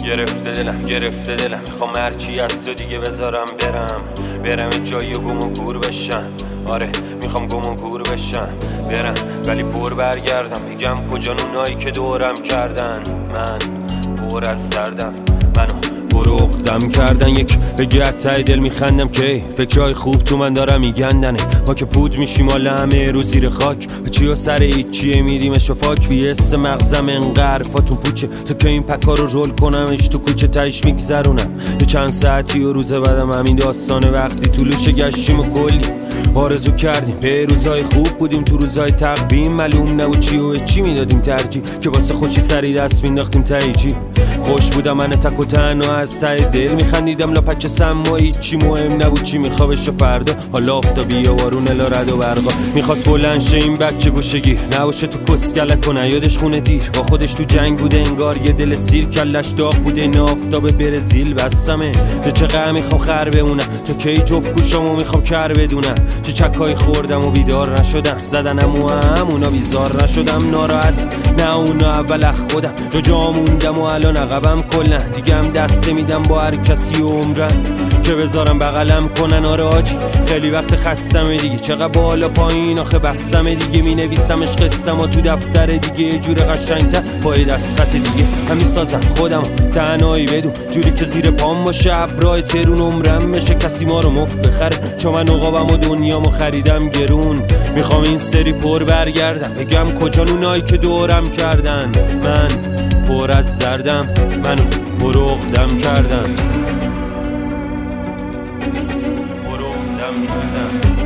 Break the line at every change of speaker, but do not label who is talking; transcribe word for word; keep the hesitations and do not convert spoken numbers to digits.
گرفته دلم گرفته دلم میخوام هرچی از تو دیگه بذارم برم برم جایی و گم و گور بشم. آره میخوام گم و گور بشم برم ولی پر برگردم بگم کجا اونایی که دورم کردن. من پر از دردم منو بروغدم کردن. یک بگی ته دل میخندم که فکرهای خوب تو من دارم میگندنه. ما که پود میشیم حالا همه رو زیر خاک به چی و سر هیچیه میریمش و فاک بیست مغزم انقدر فاتون پوچه تا که این پکا رو رول کنمش تو کوچه تایش میگذرونم. یه چند ساعتی و روز بعدم همین داستانه وقتی طولوش گشتیم و کلی آرزو کردیم به روزای خوب بودیم تو روزای تقویم معلوم نبود چی و چی میدادیم ترجیح که واسه خوشی سری دست مینداختیم تایجی. خوش بودم من تک و تنها از ته دل میخندیدم لاپچه سمایی چی مهم نبود چی میخوابش و فردا حالا آفتابی و بارون الا رد و برقا میخواست بلند شه این بچه گوشگیر نباشه تو کسکلک کنه یادش خونه دیر با خودش تو جنگ بوده انگار یه دل سیر کلش داغ بوده این آفتاب برزیل بسمه به چقدر میخوام خر بمونم تا کی جفت گوشامو میخوام کر بدونم چه چکایی خوردم و بیدار نشدم زدنم و همونا بیزار نشدم ناراحت نه اونا اول اخ خودم جا جا موندم و الان عقبم کلن دیگه هم دسته میدم با هر کسی و عمرن که بذارم بغلم کنن. آره آجی خیلی وقت خستمه دیگه چقدر بالا پایین آخه بستمه دیگه می نویسمش قصم و تو دفتر دیگه یه جور قشنگتر پای دست خط دیگه هم میسازم خودم تنهایی بدون جوری که زیر پام باشه ابرای ترون عمرم بشه کسی ما رو مفت بخره چون من عقابم و دنیامو خریدم گرون. میخوام این سری پر برگردم بگم کجا اونایی که دورم کردن. من پر از دردم منو بروغدم کردن بروغدم کردن.